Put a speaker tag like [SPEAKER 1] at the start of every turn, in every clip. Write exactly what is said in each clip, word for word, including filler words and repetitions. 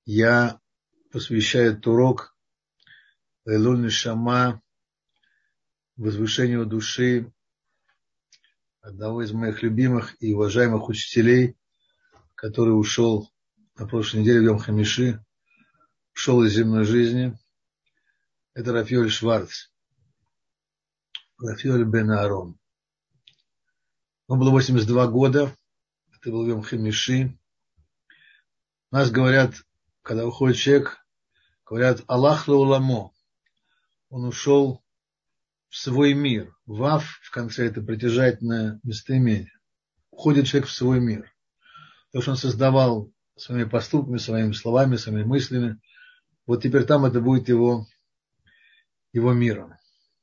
[SPEAKER 1] я посвящаю этот урок Лейлуль Нешама, возвышению души одного из моих любимых и уважаемых учителей, который ушел на прошлой неделе в Йом Хамиши, ушел из земной жизни. Это Рав Йоэль Шварц, Рав Йоэль бен Аарон. Ему было восемьдесят два года, это был Йом Хамиши. У нас говорят, когда уходит человек, говорят Аллах лауламо. Он ушел в свой мир. Вав в конце это притяжательное местоимение. Уходит человек в свой мир. То, что он создавал своими поступками, своими словами, своими мыслями. Вот теперь там это будет его, его миром.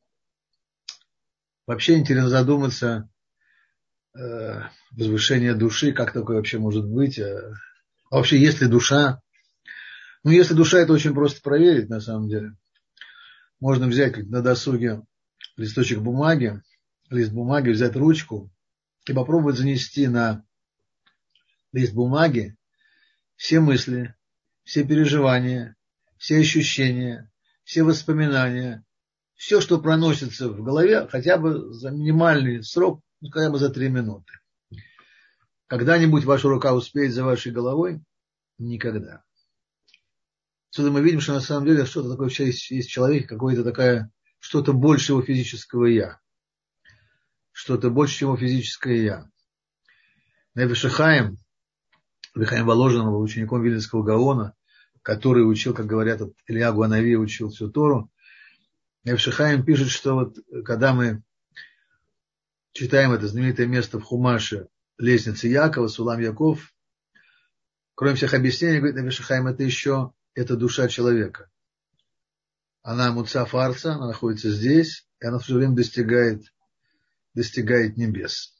[SPEAKER 1] Вообще интересно задуматься, э, возвышение души, как такое вообще может быть. А вообще, есть ли душа? Ну, если душа, это очень просто проверить, на самом деле. Можно взять как на досуге листочек бумаги, лист бумаги, взять ручку и попробовать занести на лист бумаги все мысли, все переживания, все ощущения, все воспоминания, все, что проносится в голове, хотя бы за минимальный срок, ну, хотя бы за три минуты. Когда-нибудь ваша рука успеет за вашей головой? Никогда. Отсюда мы видим, что на самом деле что-то такое вообще есть, есть в человеке, какое-то такое, что-то больше его физического «я». Что-то больше, чем его физическое «я». Нефеш Хаим, Хаим Воложин был учеником Вильнюсского Гаона, который учил, как говорят, от Ильягу Анави учил всю Тору. Нефеш Хаим пишет, что вот когда мы читаем это знаменитое место в Хумаше «Лестница Якова», Сулам Яков, кроме всех объяснений, говорит Нефеш Хаим, это еще это душа человека. Она муцаф арца, она находится здесь, и она в то же время достигает, достигает небес.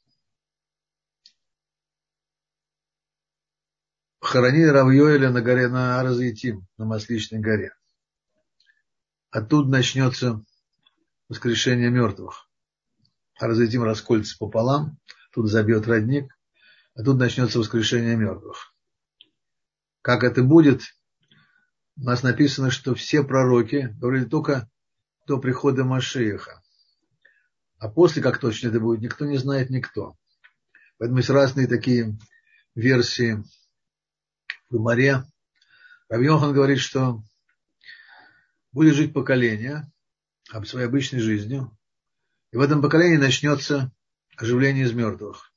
[SPEAKER 1] Хоронили Рав Йоэля на горе, на Ар-Зеитим, на Масличной горе. Оттуда начнется воскрешение мертвых. Ар-Зеитим расколется пополам, тут забьет родник, а тут начнется воскрешение мертвых. Как это будет? У нас написано, что все пророки говорили только до прихода Машиаха. А после, как точно это будет, никто не знает, никто. Поэтому есть разные такие версии в Гемаре. Рав Йохан говорит, что будет жить поколение об своей обычной жизнью, и в этом поколении начнется оживление из мертвых.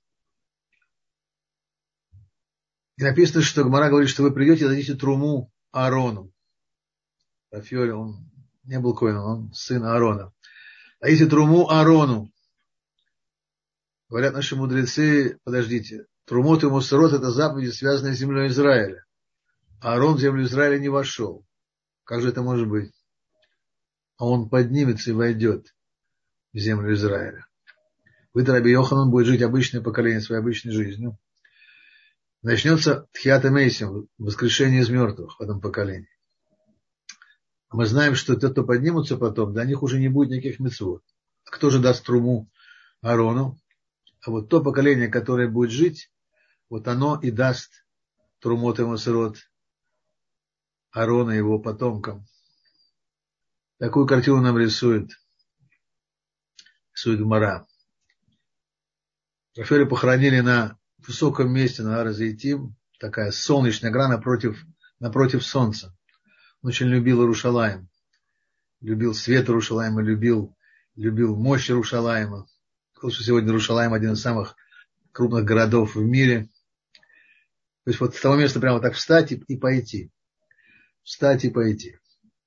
[SPEAKER 1] И написано, что Гемара говорит, что вы придете и дадите труму Аарону. Рав Йоэль, он не был коэном, он сын Аарона. Дадите труму Аарону. Говорят наши мудрецы, подождите, трумот и мусорот — это заповеди, связанные с землей Израиля. А Аарон в землю Израиля не вошел. Как же это может быть? А он поднимется и войдет в землю Израиля. Вы, Раби Йоханан, будет жить обычное поколение своей обычной жизнью. Начнется Тхията Мейсим, воскрешение из мертвых в этом поколении. Мы знаем, что те, кто поднимутся потом, для них уже не будет никаких мицвот. А кто же даст труму Аарону? А вот то поколение, которое будет жить, вот оно и даст трумот и мусорот Аарона и его потомкам. Такую картину нам рисует, рисует Гемара. Рафаэля похоронили на высоком месте, на Ар-Зеитим, такая солнечная гора напротив, напротив солнца. Он очень любил Иерушалаим, любил свет Иерушалаима, любил, любил мощь Иерушалаима. Сказал, что сегодня Иерушалаим один из самых крупных городов в мире. То есть вот с того места прямо так встать и, и пойти. Встать и пойти.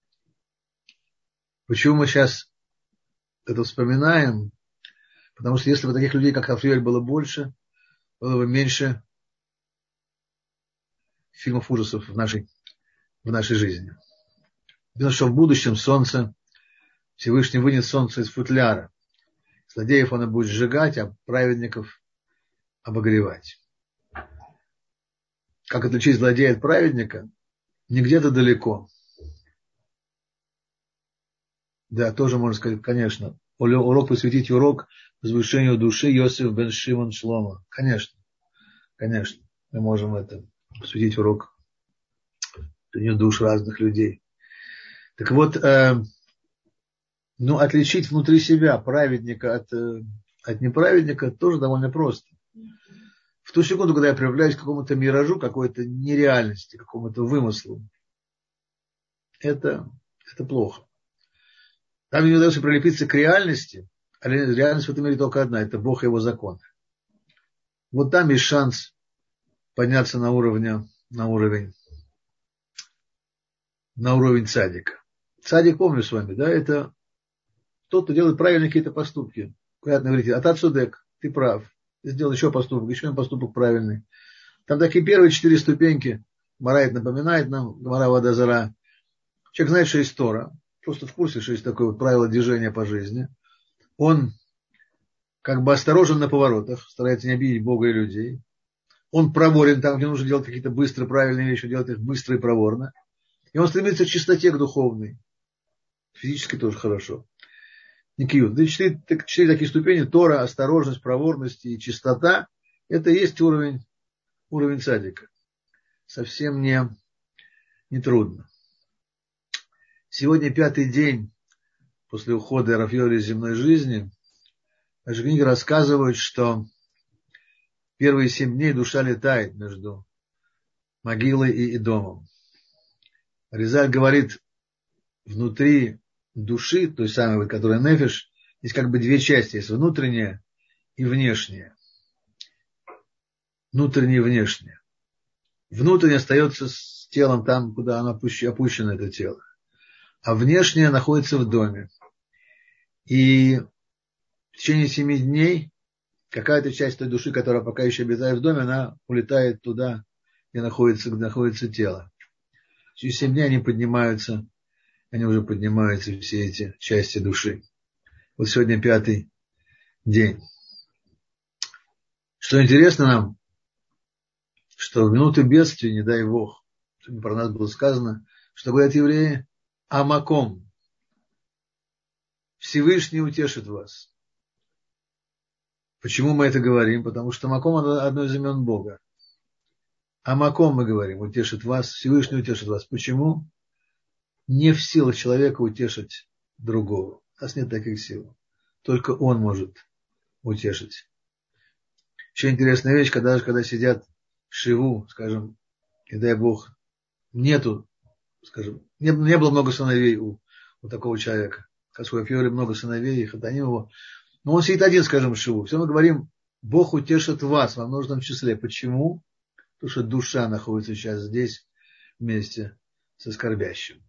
[SPEAKER 1] Почему мы сейчас это вспоминаем? Потому что если бы таких людей, как Рав Йоэль, было больше, было бы меньше фильмов ужасов в нашей, в нашей жизни. Потому что в будущем солнце, Всевышний вынес солнце из футляра. Злодеев оно будет сжигать, а праведников обогревать. Как отличить злодея от праведника? Не где-то далеко. Да, тоже можно сказать, конечно. Урок посвятить урок возвышению души Йосеф бен Шимон Шломо. Конечно, конечно. Мы можем это посвятить урок у него душ разных людей. Так вот, э, ну, отличить внутри себя праведника от, э, от неправедника тоже довольно просто. В ту секунду, когда я проявляюсь к какому-то миражу, какой-то нереальности, какому-то вымыслу, это, это плохо. Там не удается прилепиться к реальности, а реальность в этом мире только одна, это Бог и его закон. Вот там есть шанс подняться на уровень, на уровень, на уровень цадика. Цадик, помню с вами, да, это тот, кто делает правильные какие-то поступки. Понятно, говорите, а Тацудек, ты прав. Ты сделал еще поступок, еще один поступок правильный. Там такие первые четыре ступеньки. Гмара это напоминает нам, Гмара Вадазара. Человек знает, что есть Тора, просто в курсе, что есть такое вот правило движения по жизни. Он как бы осторожен на поворотах, старается не обидеть Бога и людей. Он проворен там, где нужно делать какие-то быстрые, правильные вещи, делать их быстро и проворно. И он стремится к чистоте, к духовной. Физически тоже хорошо. Никиют. Да, четыре, четыре такие ступени: Тора, осторожность, проворность и чистота. Это и есть уровень, уровень цадика. Совсем не, не трудно. Сегодня пятый день после ухода рав Йоэля из земной жизни. Наши книги рассказывают, что первые семь дней душа летает между могилой и Идомом. Ризаль говорит, внутри души, той самой, которая нефиш, есть как бы две части. Есть внутренняя и внешняя. Внутренняя и внешняя. Внутренняя остается с телом там, куда оно опущено, это тело. А внешняя находится в доме. И в течение семи дней какая-то часть той души, которая пока еще обитает в доме, она улетает туда, где находится, где находится тело. Через семь дней они поднимаются, они уже поднимаются, все эти части души. Вот сегодня пятый день. Что интересно нам, что в минуты бедствия, не дай Бог, сегодня про нас было сказано, что говорят евреи, Амаком, Всевышний утешит вас. Почему мы это говорим? Потому что Маком – одно из имен Бога. А Маком мы говорим, утешит вас, Всевышний утешит вас. Почему? Не в силах человека утешить другого. У нас нет таких сил. Только он может утешить. Еще интересная вещь, когда, когда сидят в шиву, скажем, и дай Бог, нету, скажем, не, не было много сыновей у, у такого человека. Как у Фьори много сыновей, их хатаним его. Но он сидит один, скажем, в шиву. Все мы говорим, Бог утешит вас во множественном числе. Почему? Потому что душа находится сейчас здесь вместе со скорбящим.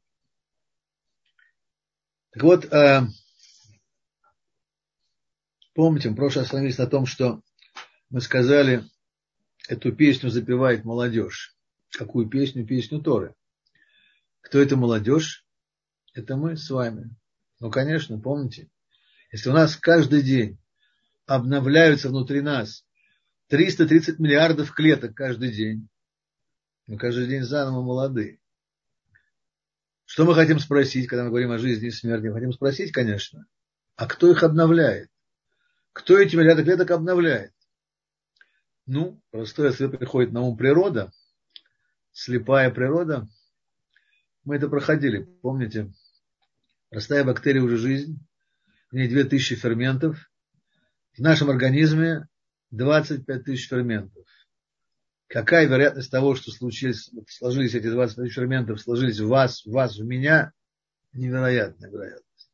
[SPEAKER 1] Так вот, э, помните, мы в прошлый раз остановились на том, что мы сказали, эту песню запевает молодежь. Какую песню? Песню Торы. Кто это молодежь? Это мы с вами. Ну, конечно, помните. Если у нас каждый день обновляются внутри нас триста тридцать миллиардов клеток каждый день, мы каждый день заново молоды. Что мы хотим спросить, когда мы говорим о жизни и смерти? Мы хотим спросить, конечно, а кто их обновляет? Кто эти миллиарды клеток обновляет? Ну, простой ответ приходит на ум: природа, слепая природа. Мы это проходили, помните? Простая бактерия уже жизнь. В ней две тысячи ферментов. В нашем организме двадцать пять тысяч ферментов. Какая вероятность того, что случились, сложились эти двадцать пять тысяч ферментов, сложились в вас, в вас, в меня? Невероятная вероятность.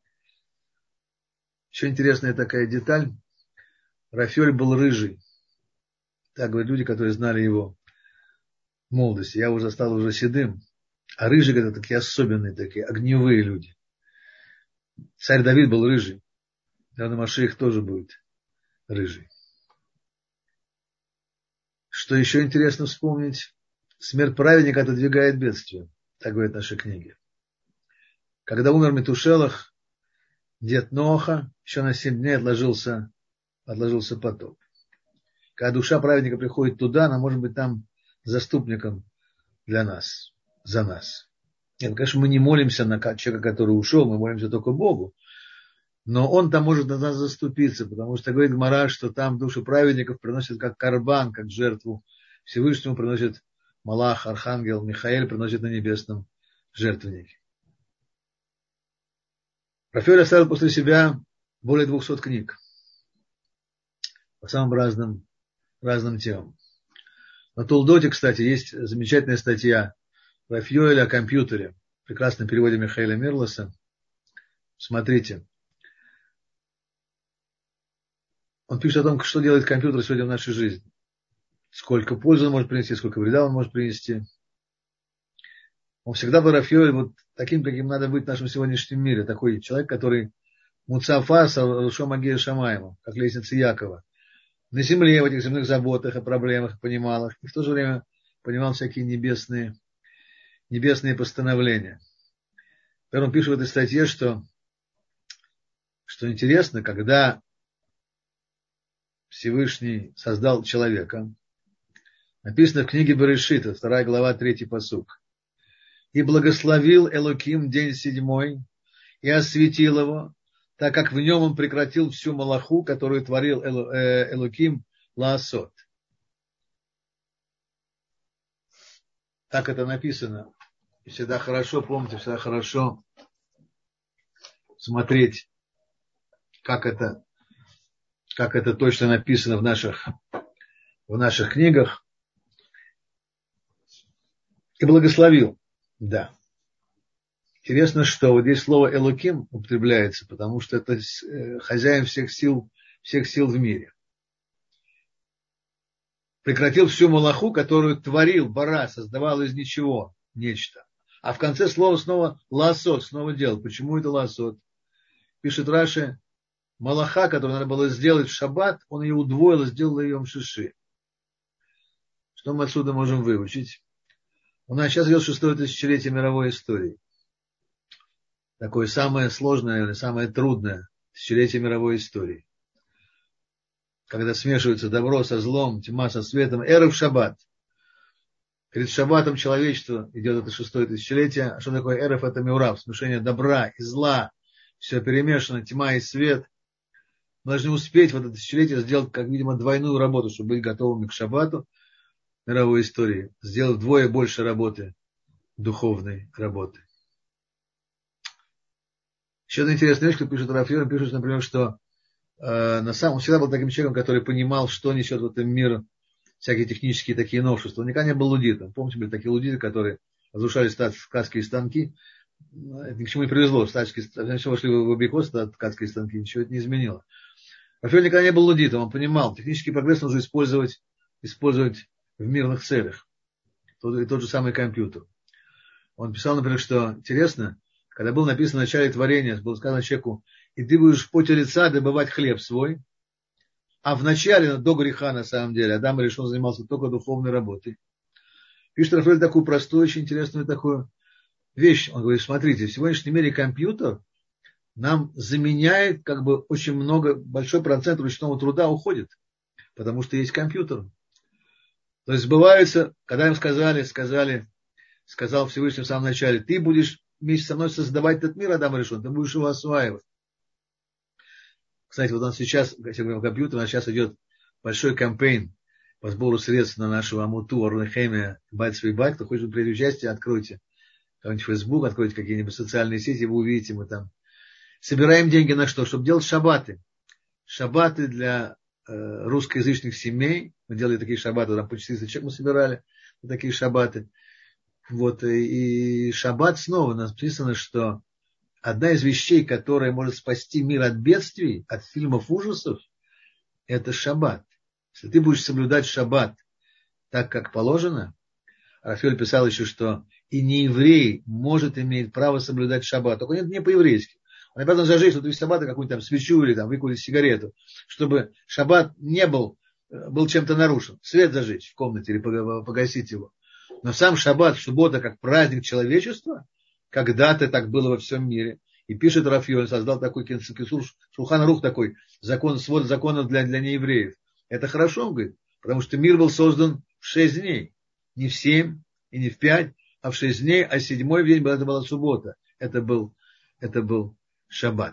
[SPEAKER 1] Еще интересная такая деталь. Рав Йоэль был рыжий. Так говорят люди, которые знали его в молодости. Я уже стал уже седым. А рыжие это такие особенные, такие огневые люди. Царь Давид был рыжий. Наверное, Машиах тоже будет рыжий. Что еще интересно вспомнить? Смерть праведника отодвигает бедствие. Так говорят наши книги. Когда умер Метушелах, дед Ноаха, еще на семь дней отложился, отложился потоп. Когда душа праведника приходит туда, она может быть там заступником для нас, за нас. Нет, конечно, мы не молимся на человека, который ушел, мы молимся только Богу. Но он там может на нас заступиться, потому что говорит Гмара, что там души праведников приносят как карбан, как жертву Всевышнему, приносят Малах, архангел Михаэль приносит на небесном жертвеннике. Рафаэль оставил после себя более двухсот книг по самым разным, разным темам. На Толдоте, кстати, есть замечательная статья Рафаэля о компьютере в прекрасном переводе Михаила Мирлоса. Смотрите. Он пишет о том, что делает компьютер сегодня в нашей жизни. Сколько пользы он может принести, сколько вреда он может принести. Он всегда был Рафаэль вот таким, каким надо быть в нашем сегодняшнем мире. Такой человек, который Муцафа Рушом Агея Шамаема, как лестница Якова. На земле, в этих земных заботах и проблемах понимал их. И в то же время понимал всякие небесные, небесные постановления. Теперь он пишет в этой статье, что, что интересно, когда Всевышний создал человека, написано в книге Берешита, вторая глава, третий пасук. И благословил Элоким день седьмой, и осветил его, так как в нем он прекратил всю малаху, которую творил Элоким лаасот. Так это написано. И всегда хорошо, помните, всегда хорошо смотреть, как это, как это точно написано в наших, в наших книгах. И благословил. Да. Интересно, что вот здесь слово Элоким употребляется, потому что это хозяин всех сил, всех сил в мире. Прекратил всю малаху, которую творил, бара, создавал из ничего нечто. А в конце слова снова ласот, снова делал. Почему это ласот? Пишет Раши, малаха, которую надо было сделать в шаббат, он ее удвоил и сделал ее мшиши. Что мы отсюда можем выучить? У нас сейчас идет шестое тысячелетие мировой истории. Такое самое сложное, наверное, самое трудное тысячелетие мировой истории. Когда смешивается добро со злом, тьма со светом. Эрев шаббат. Перед шаббатом человечество идет это шестое тысячелетие. А что такое эрев? Это миурав, смешение добра и зла. Все перемешано, тьма и свет. Мы должны успеть в это тысячелетие сделать, как, видимо, двойную работу, чтобы быть готовыми к шаббату мировой истории. Сделать вдвое больше работы, духовной работы. Еще одна интересная вещь, что пишет Рафаэль, он пишет, например, что э, на самом он всегда был таким человеком, который понимал, что несет в этом мир всякие технические такие новшества. Он никогда не был лудитом. Помните, были такие лудиты, которые разрушали ткацкие станки. Это ни к чему не привезло. Они все вошли в обиход, ткацкие станки, ничего это не изменило. Рафаэль никогда не был лудитом. Он понимал, технический прогресс нужно использовать, использовать в мирных целях. Тот, и тот же самый компьютер. Он писал, например, что интересно, когда было написано в начале творения, было сказано человеку, и ты будешь в поте лица добывать хлеб свой, а в начале, до греха на самом деле, Адам решил занимался только духовной работой. Пишет Рафаэль такую простую, очень интересную такую вещь. Он говорит, смотрите, в сегодняшнем мире компьютер нам заменяет, как бы, очень много, большой процент ручного труда уходит, потому что есть компьютер. То есть сбываются, когда им сказали, сказали, сказал Всевышний в самом начале, ты будешь вместе со мной создавать этот мир, Адам решен, ты будешь его осваивать. Кстати, вот у нас сейчас, если говорим о компьютере, у нас сейчас идет большой кампейн по сбору средств на нашу амуту, Орнехемия, Бальцвейбак. Кто хочет принять участие, откройте какой-нибудь Facebook, откройте какие-нибудь социальные сети, вы увидите, мы там собираем деньги на что? Чтобы делать шаббаты. Шаббаты для э, русскоязычных семей. Мы делали такие шаббаты, там по четыреста человек мы собирали, вот такие шаббаты. Вот, и шаббат снова написано, что одна из вещей, которая может спасти мир от бедствий, от фильмов ужасов, это шаббат. Если ты будешь соблюдать шаббат так, как положено, Рафаэль писал еще, что и нееврей может иметь право соблюдать шаббат, только не по-еврейски. Он обязан зажечь в шаббат какую-нибудь там свечу или там выкурить сигарету, чтобы шаббат не был, был чем-то нарушен. Свет зажечь в комнате или погасить его. Но сам шаббат, суббота, как праздник человечества, когда-то так было во всем мире. И пишет Рафаэль, он создал такой кисур, Шулхан Арух такой, закон, свод законов для, для неевреев. Это хорошо, он говорит, потому что мир был создан в шесть дней. Не в семь и не в пять, а в шесть дней, а седьмой день это была суббота. Это был, это был шаббат.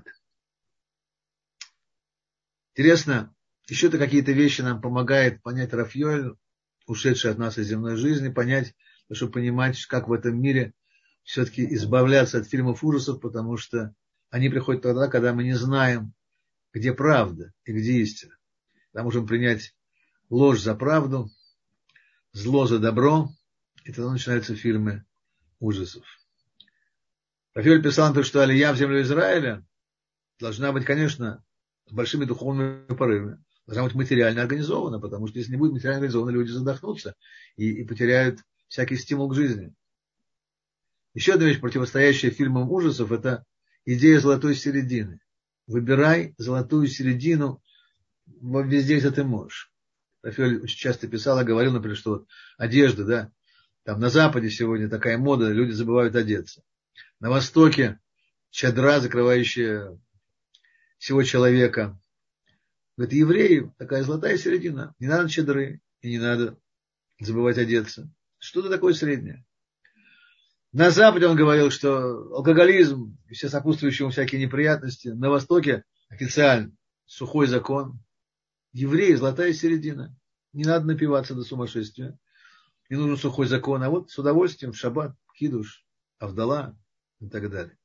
[SPEAKER 1] Интересно, еще-то какие-то вещи нам помогает понять Рафаэль. ушедшие от нас из земной жизни, понять, чтобы понимать, как в этом мире все-таки избавляться от фильмов ужасов, потому что они приходят тогда, когда мы не знаем, где правда и где истина. Тогда можем принять ложь за правду, зло за добро, и тогда начинаются фильмы ужасов. Рафаэль писал, что Алия в землю Израиля должна быть, конечно, с большими духовными порывами. Должна быть материально организована, потому что если не будет материально организована, люди задохнутся и, и потеряют всякий стимул к жизни. Еще одна вещь, противостоящая фильмам ужасов, это идея золотой середины. Выбирай золотую середину везде, где ты можешь. Рафаэль очень часто писал и говорил, например, что вот одежда, да, там на Западе сегодня такая мода, люди забывают одеться. На Востоке чадра, закрывающая всего человека. Говорит, евреи такая золотая середина. Не надо чадры и не надо забывать одеться. Что-то такое среднее. На Западе он говорил, что алкоголизм и все сопутствующие ему всякие неприятности. На Востоке официально сухой закон. Евреи золотая середина. Не надо напиваться до сумасшествия. Не нужен сухой закон. А вот с удовольствием в шаббат, кидуш, авдала и так далее.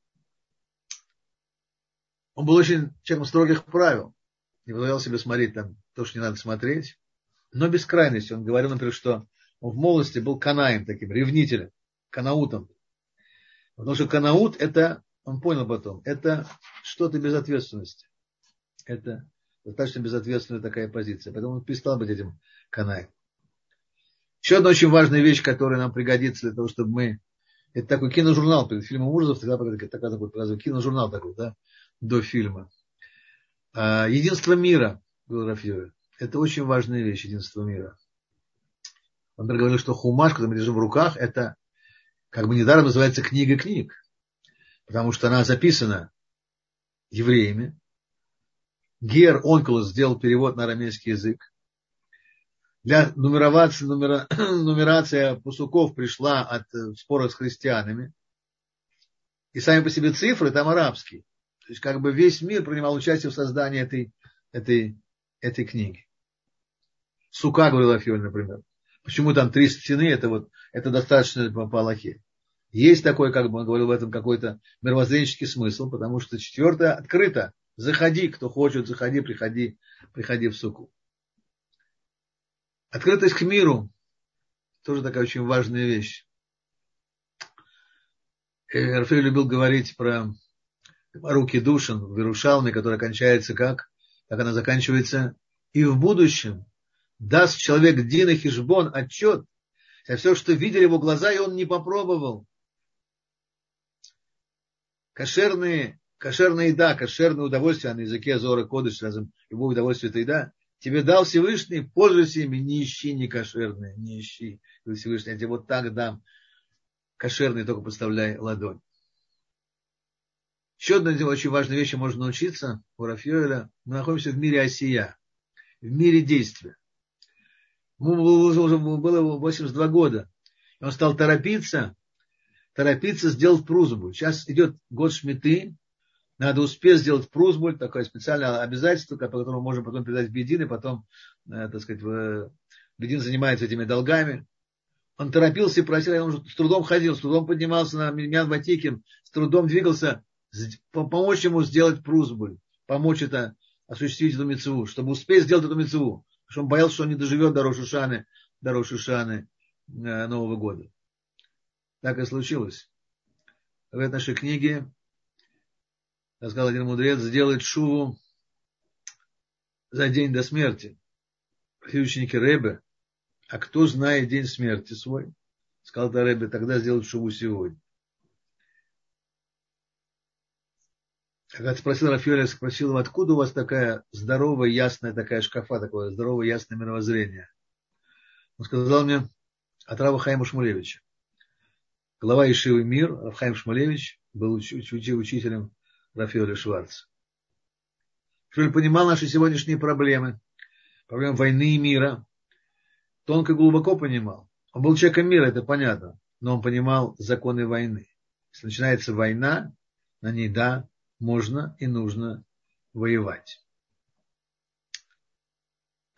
[SPEAKER 1] Он был очень человеком строгих правил. Не позволял себе смотреть там то, что не надо смотреть. Но без крайности. Он говорил, например, что он в молодости был канаем таким, ревнителем, канаутом. Потому что канаут это, он понял потом, это что-то без ответственности. Это достаточно безответственная такая позиция. Поэтому он перестал быть этим канаем. Еще одна очень важная вещь, которая нам пригодится для того, чтобы мы... Это такой киножурнал перед фильмом ужасов. Тогда такой, такой киножурнал такой, да, до фильма. Единство мира, говорил Рафаэль. Это очень важная вещь, единство мира. Он говорил, что хумаш, который мы держим в руках, это как бы недаром называется книга книг. Потому что она записана евреями. Гер Онкелос сделал перевод на арамейский язык. Для нумерации, нумера, нумерация пасуков пришла от спора с христианами. И сами по себе цифры там арабские. То есть как бы весь мир принимал участие в создании этой, этой, этой книги. Сука, говорил Рафаэль, например. Почему там три стены, это, вот, это достаточно по, по Аллахе. Есть такой, как бы он говорил, в этом какой-то мировоззренческий смысл, потому что четвертое открыто. Заходи, кто хочет, заходи, приходи, приходи в суку. Открытость к миру тоже такая очень важная вещь. Рафаэль любил говорить про руки Душин в Иерушалме, которая кончается как? Как она заканчивается? И в будущем даст человек Дин и Хишбон отчет за все, что видели его глаза, и он не попробовал. Кошерные, кошерная еда, кошерное удовольствие, а на языке Зора Кодыш, любое удовольствие это еда, тебе дал Всевышний, пользуйся ими, не ищи не кошерные, не ищи. Всевышний, я тебе вот так дам. Кошерные, только подставляй ладонь. Еще одна очень важная вещь, можно научиться у Рафаэля. Мы находимся в мире осия, в мире действия. Ему уже было восемьдесят два года. И он стал торопиться, торопиться сделать прузбуль. Сейчас идет год Шмиты. Надо успеть сделать прузбуль, такое специальное обязательство, по которому можно потом передать в Бедин, и потом, так сказать, Бедин занимается этими долгами. Он торопился и просил, он с трудом ходил, с трудом поднимался на Миньян Ватикин, с трудом двигался, помочь ему сделать прузбуль, помочь это, осуществить эту мицву, чтобы успеть сделать эту мицву. Потому что он боялся, что он не доживет до Рош ха-Шаны, до Рош ха-Шаны Нового года. Так и случилось. В этой нашей книге, сказал один мудрец, сделать шуву за день до смерти. Ученики Ребе, а кто знает день смерти свой? Сказал Ребе, тогда сделать шуву сегодня. Когда спросил Рафаэля, спросил его, откуда у вас такая здоровая, ясная такая шкафа, такое здоровое, ясное мировоззрение? Он сказал мне, от Рава Хаима Шмулевича. Глава Ешивы Мир, Рав Хаим Шмулевич, был уч- уч- учителем Рафаэля Шварца. Рафаэль понимал наши сегодняшние проблемы, проблемы войны и мира. Тонко и глубоко понимал. Он был человеком мира, это понятно, но он понимал законы войны. Если начинается война, на ней, да, можно и нужно воевать.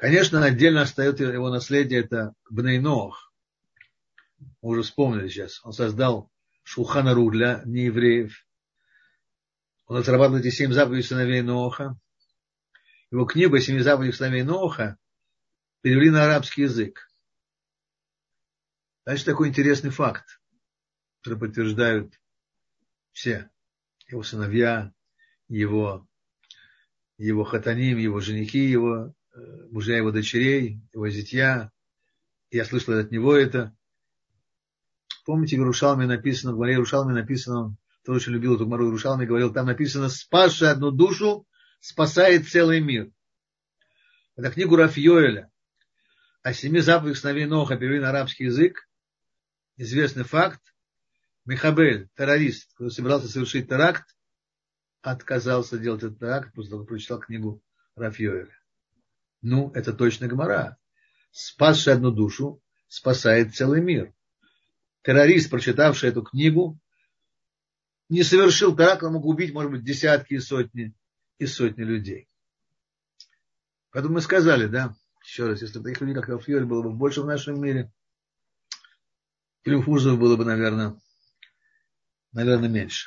[SPEAKER 1] Конечно, отдельно остается его наследие, это Бней Ноах. Мы уже вспомнили сейчас. Он создал Шулхан Арух для неевреев. Он разрабатывал эти семь заповедей сыновей Ноаха. Его книгу о семи заповедях сыновей Ноаха перевели на арабский язык. Значит, такой интересный факт, который подтверждают все. Его сыновья, его, его хатаним, его женихи, его мужья, его дочерей, его зятья. Я слышал от него это. Помните, в Иерушалме написано, в Гмаре Иерушалме написано, кто очень любил эту Гмару Иерушалме, говорил, там написано, спасший одну душу, спасает целый мир. Это книгу Рав Йоэля о семи заповедях сыновей Ноаха перевели на арабский язык. Известный факт. Михабель, террорист, который собирался совершить теракт, отказался делать этот теракт, после того, как прочитал книгу Рав Йоэля. Ну, это точно Гмара. Спасший одну душу, спасает целый мир. Террорист, прочитавший эту книгу, не совершил теракт, он мог убить, может быть, десятки и сотни, и сотни людей. Поэтому мы сказали, да, еще раз, если бы таких людей, как Рав Йоэль, было бы больше в нашем мире, Клюфузов было бы, наверное, наверное, меньше.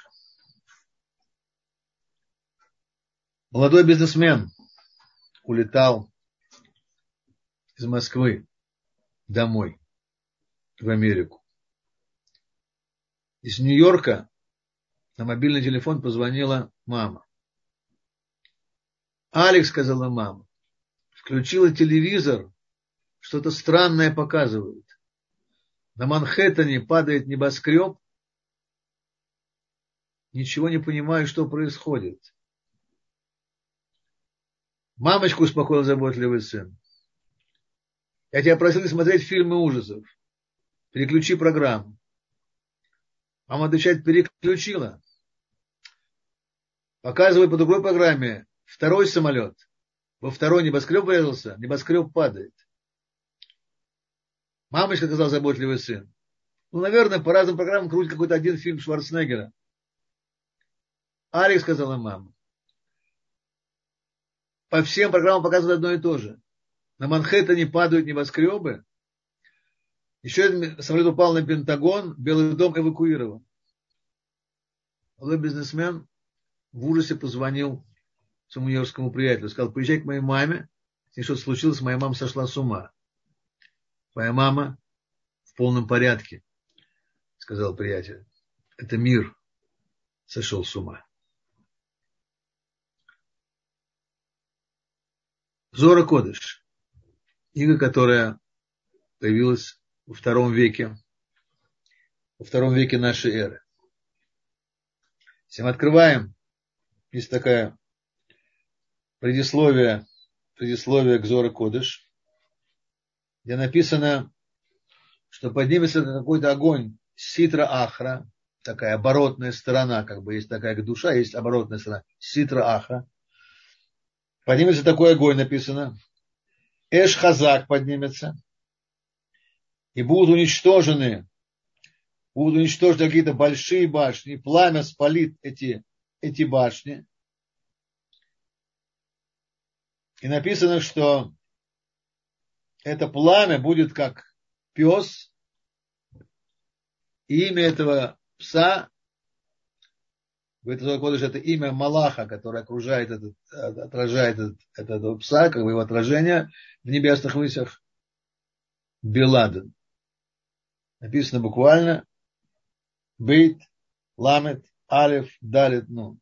[SPEAKER 1] Молодой бизнесмен улетал из Москвы домой, в Америку. Из Нью-Йорка на мобильный телефон позвонила мама. Алекс, сказала мама, включила телевизор, что-то странное показывают. На Манхэттене падает небоскреб. Ничего не понимаю, что происходит. Мамочку успокоил заботливый сын. Я тебя просил смотреть фильмы ужасов. Переключи программу. Мама отвечает, переключила. Показывай по другой программе второй самолет. Во второй небоскреб врезался, небоскреб падает. Мамочка, сказал заботливый сын. Ну, наверное, по разным программам крутит какой-то один фильм Шварценеггера. Алекс, сказала мама. По всем программам показывают одно и то же. На Манхэттене падают небоскребы. Еще один самолет упал на Пентагон, Белый дом эвакуирован. Молодой бизнесмен в ужасе позвонил своему нью-йоркскому приятелю. Сказал, поезжай к моей маме. С ней что-то случилось, моя мама сошла с ума. Твоя мама в полном порядке, сказал приятель. Это мир сошел с ума. Зора Кодеш. Книга, которая появилась во втором веке, во втором веке нашей эры. Если мы открываем, есть такая предисловие, предисловие к Зора Кодеш, где написано, что поднимется какой-то огонь ситра ахра, такая оборотная сторона, как бы есть такая душа, есть оборотная сторона, ситра ахра. Поднимется такой огонь, написано. Эш Хазак поднимется. И будут уничтожены, будут уничтожены какие-то большие башни. И пламя спалит эти, эти башни. И написано, что это пламя будет как пес. И имя этого пса, в этом кодеш это имя Малаха, которое окружает этот, отражает этот, этого пса, как бы его отражение в небесных высях. Биладен. Написано буквально Бейт, Ламет, Алеф, Далет, Нун.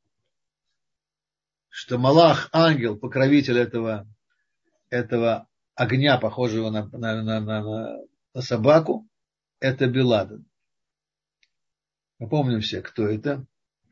[SPEAKER 1] Что Малах, ангел, покровитель этого, этого огня, похожего на, на, на, на, на собаку, это Биладен. Мы помним все, кто это.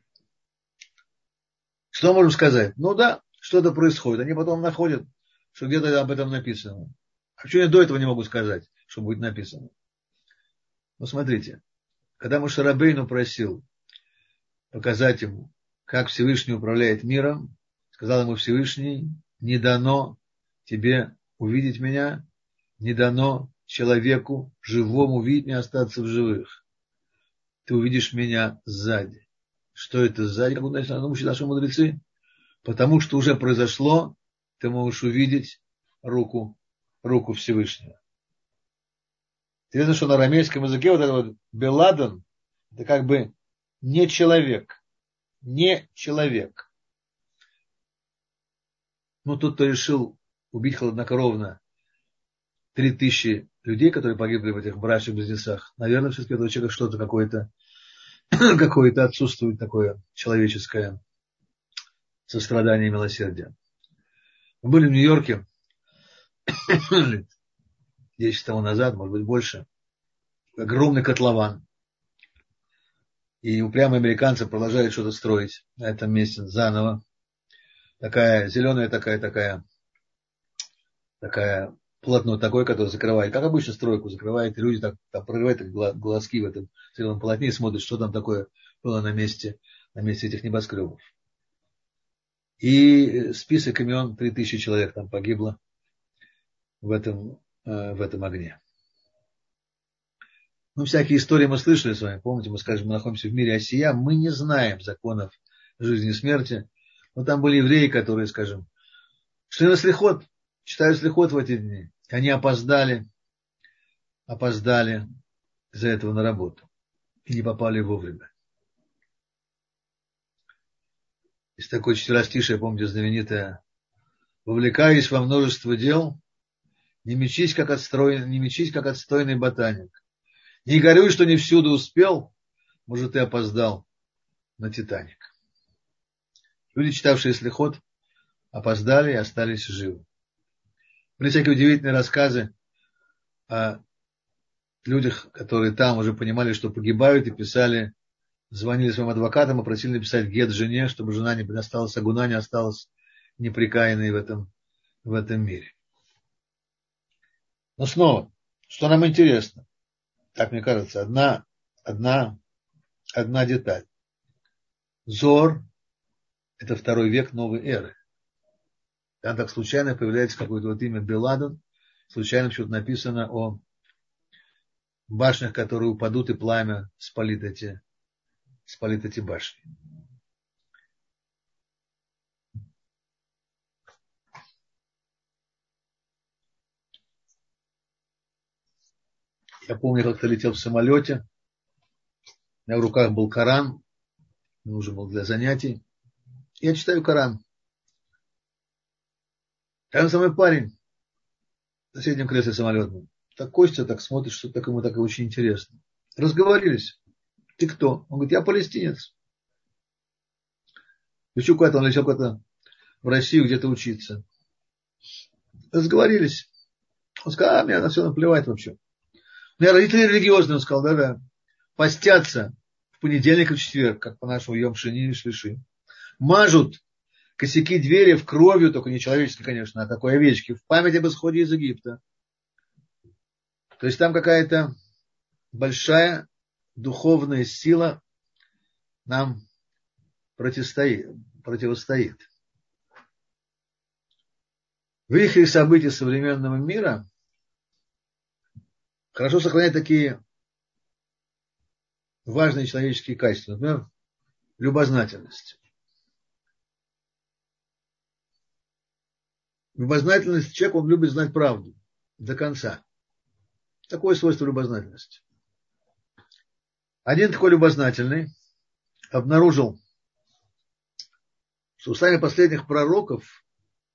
[SPEAKER 1] Что можем сказать? Ну да, что-то происходит. Они потом находят, что где-то об этом написано. А почему я до этого не могу сказать, что будет написано? Ну, смотрите, когда Моше Рабейну просил показать ему, как Всевышний управляет миром, сказал ему Всевышний, не дано тебе увидеть меня, не дано человеку живому увидеть меня, остаться в живых. Ты увидишь меня сзади. Что это сзади? Как научат наши мудрецы? Потому что уже произошло, ты можешь увидеть руку, руку Всевышнего. Интересно, что на арамейском языке вот этот вот Беладон, это как бы не человек. Не человек. Ну, тот, кто решил убить хладнокровно три тысячи людей, которые погибли в этих братьях-близнецах, наверное, все-таки этого человека что-то какое-то, какое-то отсутствует такое человеческое сострадание и милосердие. Мы были в Нью-Йорке десять тому назад, может быть, больше. Огромный котлован. И упрямые американцы продолжают что-то строить на этом месте заново. Такая зеленая, такая, такая, такая полотно такое, которое закрывает, как обычно стройку закрывает, и люди так, так прорывают глазки в этом зеленом полотне и смотрят, что там такое было на месте, на месте этих небоскребов. И список имен, три тысячи человек там погибло в этом, в этом огне. Ну, всякие истории мы слышали с вами. Помните, мы скажем, мы находимся в мире Осия, мы не знаем законов жизни и смерти. Но там были евреи, которые, скажем, шли на слихот, читают слихот в эти дни. Они опоздали, опоздали из-за этого на работу. И не попали вовремя. Есть такое четверостишее, помните, знаменитое. Вовлекаясь во множество дел, не мечись, как отстроен, не мечись, как отстойный ботаник. Не горюй, что не всюду успел, может, ты опоздал на Титаник. Люди, читавшие слихот, опоздали и остались живы. Были всякие удивительные рассказы о людях, которые там уже понимали, что погибают, и писали, звонили своим адвокатам и просили написать гет жене, чтобы жена не осталась, агуна не осталась неприкаянной в этом, в этом мире. Но снова, что нам интересно, так мне кажется, одна, одна, одна деталь. Зор – это второй век новой эры. Там так случайно появляется какое-то вот имя Беладон, случайно почему-то написано о башнях, которые упадут, и пламя спалит эти, спалит эти башни. Я помню, как-то летел в самолете, у меня в руках был Коран, нужен был для занятий. Я читаю Коран. Рядом со мной парень в соседнем кресле самолетном. Так Костя так смотрит, что так ему так и очень интересно. Разговорились. Ты кто? Он говорит, я палестинец. Лечу куда-то, он летел куда-то в Россию где-то учиться. Разговорились. Он сказал, а мне на все наплевать вообще. У меня родители религиозные, он сказал, да-да. Постятся в понедельник и в четверг, как по-нашему Йом Шини и Шлиши. Мажут косяки двери в кровью, только не человеческой, конечно, а такой овечки, в память об исходе из Египта. То есть там какая-то большая духовная сила нам противостоит. противостоит. В вихре событий современного мира хорошо сохранять такие важные человеческие качества. Например, любознательность. Любознательность, человек, он любит знать правду до конца. Такое свойство любознательности. Один такой любознательный обнаружил, что устами последних пророков,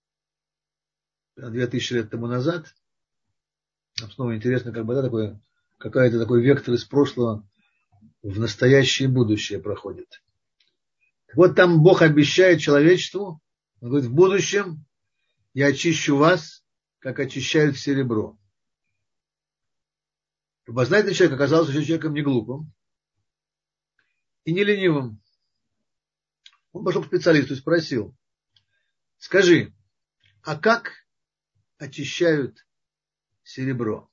[SPEAKER 1] две тысячи лет тому назад, снова интересно, как бы, да, такое, какая-то такой вектор из прошлого в настоящее и будущее проходит. Вот там Бог обещает человечеству, он говорит, в будущем я очищу вас, как очищают серебро. Любознательный человек оказался еще человеком не глупым и не ленивым. Он пошел к специалисту и спросил, скажи, а как очищают серебро?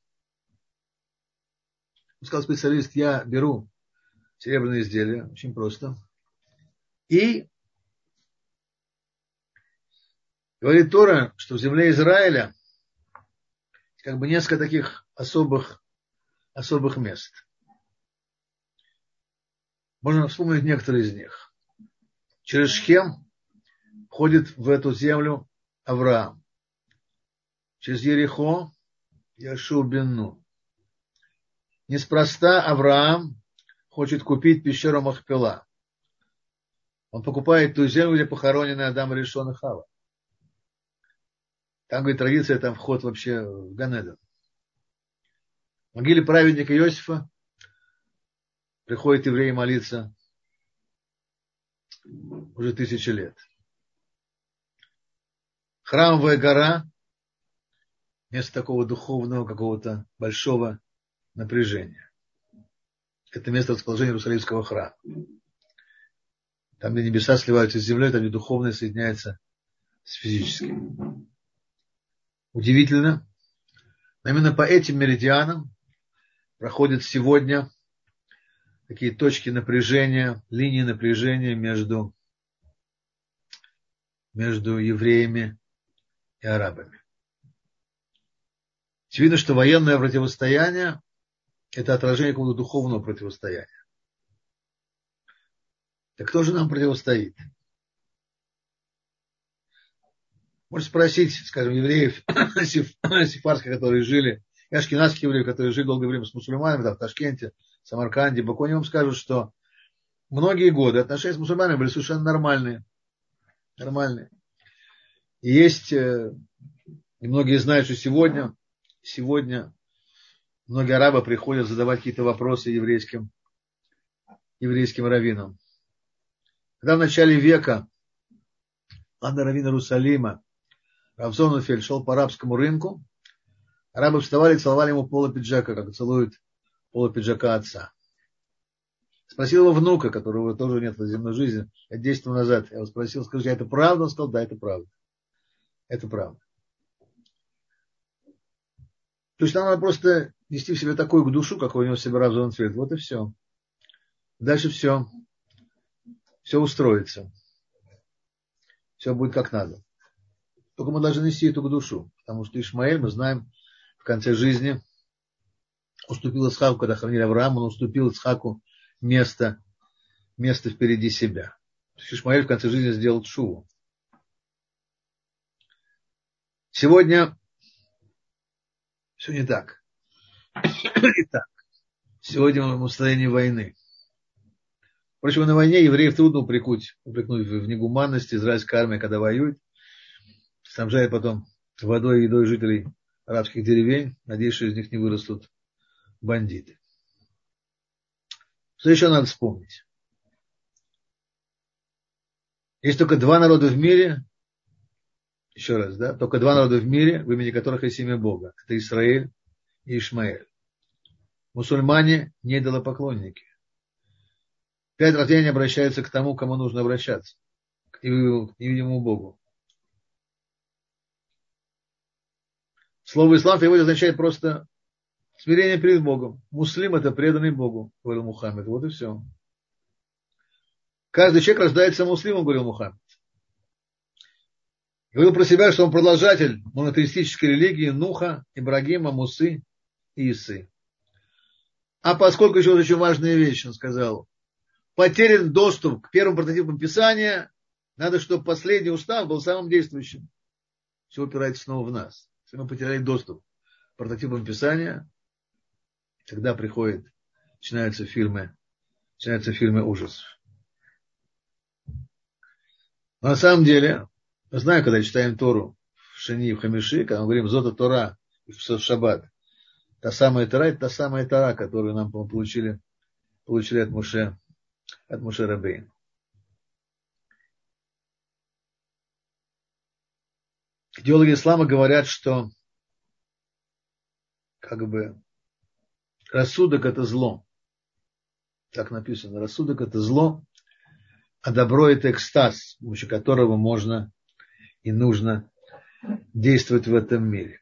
[SPEAKER 1] Он сказал специалист, я беру серебряное изделие, очень просто, и говорит Тора, что в земле Израиля как бы несколько таких особых, особых мест. Можно вспомнить некоторые из них. Через Шхем входит в эту землю Авраам. через Ерихо, Яшуа бен Нун. Неспроста Авраам хочет купить пещеру Махпела. Он покупает ту землю, где похоронены Адам, Ришон и Хава. Там, говорит, традиция, там вход вообще в Ганеден. В могиле праведника Иосифа приходят евреи молиться уже тысячи лет. Храмовая гора, место такого духовного, какого-то большого напряжения. Это место расположения Иерусалимского храма. Там, где небеса сливаются с землей, там, где духовное соединяется с физическим. Удивительно, но именно по этим меридианам проходят сегодня такие точки напряжения, линии напряжения между, между евреями и арабами. Очевидно, что военное противостояние – это отражение какого-то духовного противостояния. Так кто же нам противостоит? Можно спросить, скажем, евреев сефардских, которые жили, и ашкеназских евреев, которые жили долгое время с мусульманами, там, в Ташкенте, Самарканде, Баку, они вам скажут, что многие годы отношения с мусульманами были совершенно нормальные. Нормальные. И есть, и многие знают, что сегодня, сегодня многие арабы приходят задавать какие-то вопросы еврейским, еврейским раввинам. Когда в начале века главный раввин Иерусалима Рав Зонненфельд шел по арабскому рынку, арабы вставали и целовали ему поло пиджака, как целуют поло пиджака отца. Спросил его внука, которого тоже нет в земной жизни, лет десять тому назад. Я его спросил, скажи, это правда? Он сказал, да, это правда. Это правда. То есть нам надо просто нести в себе такую душу, какой у него в себе Рав Зонненфельд. Вот и все. Дальше все. Все устроится. Все будет как надо. Только мы должны нести эту душу. Потому что Ишмаэль, мы знаем, в конце жизни уступил Исхаку, когда хоронили Авраама, он уступил Исхаку место, место впереди себя. То есть Ишмаэль в конце жизни сделал тшуву. Сегодня все не так. Не так. Сегодня мы в состоянии войны. Впрочем, на войне евреев трудно упрекнуть, упрекнуть в негуманности. Израильская армия, когда воюет, снабжает потом водой и едой жителей арабских деревень. Надеюсь, что из них не вырастут бандиты. Что еще надо вспомнить? Есть только два народа в мире, еще раз, да, только два народа в мире, в имени которых есть имя Бога. Это Исраэль и Ишмаэль. Мусульмане не идолопоклонники. Пять раз в день обращаются к тому, к кому нужно обращаться. К невидимому Богу. Слово ислам переводе означает просто смирение перед Богом. Муслим – это преданный Богу, говорил Мухаммед. Вот и все. Каждый человек рождается муслимом, говорил Мухаммед. И говорил про себя, что он продолжатель монотеистической религии Нуха, Ибрагима, Мусы и Исы. А поскольку еще очень важная вещь, он сказал, потерян доступ к первым прототипам Писания, надо, чтобы последний устав был самым действующим. Все упирается снова в нас. Если мы потеряли доступ к прототипам Писания, тогда приходит, начинаются фильмы, начинаются фильмы ужасов. Но на самом деле, я знаю, когда читаем Тору в Шени и в Хамиши, когда мы говорим Зота Тора в Шаббат, та самая Тора, это та самая Тора, которую нам получили, получили от Моше, от Моше Рабейну. Идеологи ислама говорят, что как бы рассудок это зло. Так написано. Рассудок это зло, а добро это экстаз, с помощью которого можно и нужно действовать в этом мире.